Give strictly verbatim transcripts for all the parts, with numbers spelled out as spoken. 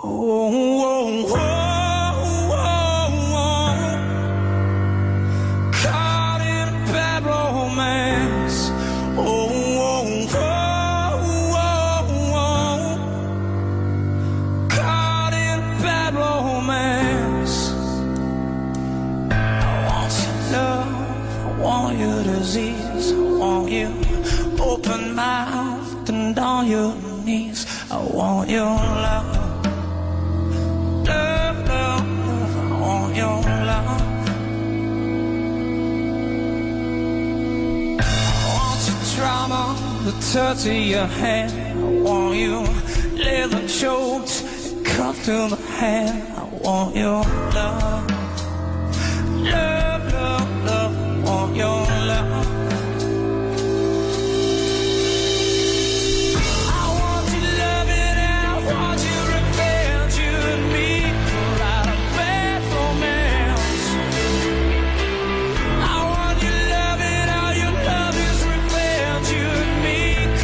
Oh, oh, oh, oh, oh. Caught in a bad romance. Oh, oh, oh, oh, oh. Caught in a bad romance. I want your love, I want your disease, I want you open mouthed and on your knees. I want your love. The touch of your hand, I want you leather choked and cut through the hand. I want your love, love, love, love. I want your love. I want you loving and I want you revenge. You and me could write a bad romance. I want you loving, all your love is revenge. You and me.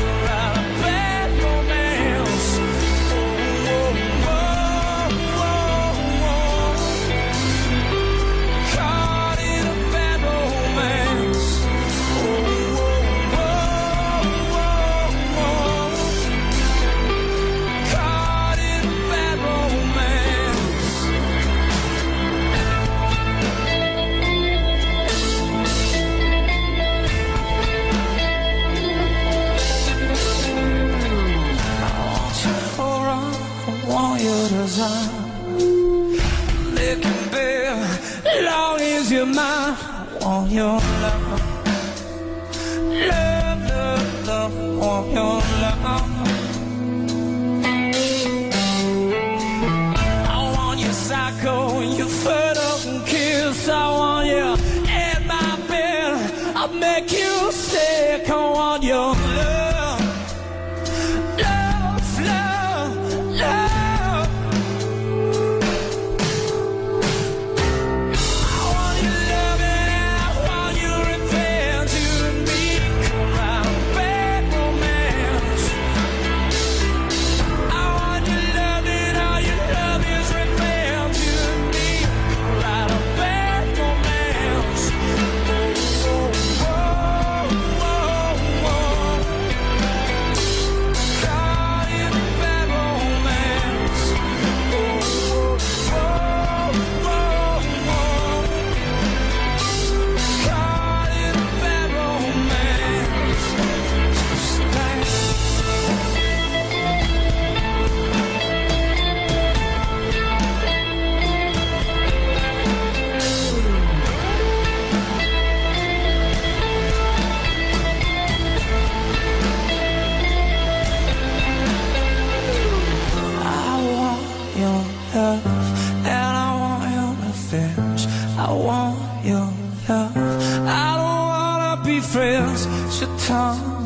Licking beer, long as you're mine. I want your love, love, love, love. I want your love. I want you psycho, you fed up and kiss. I want you at my bed, I'll make you sick. I want your love, love, love, love. I want your love. I don't wanna be friends. Your tongue